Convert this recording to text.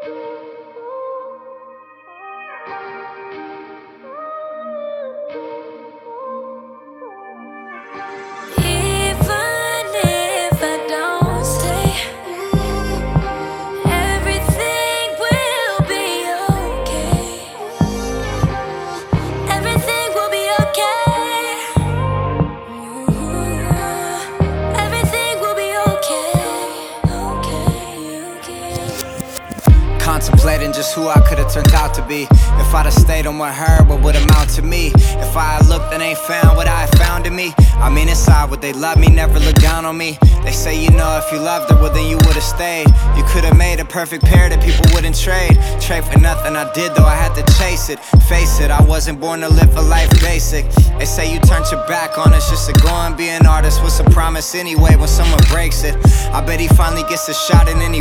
Contemplating just who I could've turned out to be. If I'd have stayed on with her, what would amount to me? If I had looked and ain't found what I had found in me. I mean inside, would they love me, never look down on me? They say, you know, if you loved her, well then you would've stayed. You could've made a perfect pair that people wouldn't trade. Trade for nothing I did, though I had to chase it. Face it, I wasn't born to live a life basic. They say you turned your back on us just to go and be an artist. What's a promise anyway when someone breaks it? I bet he finally gets a shot and then he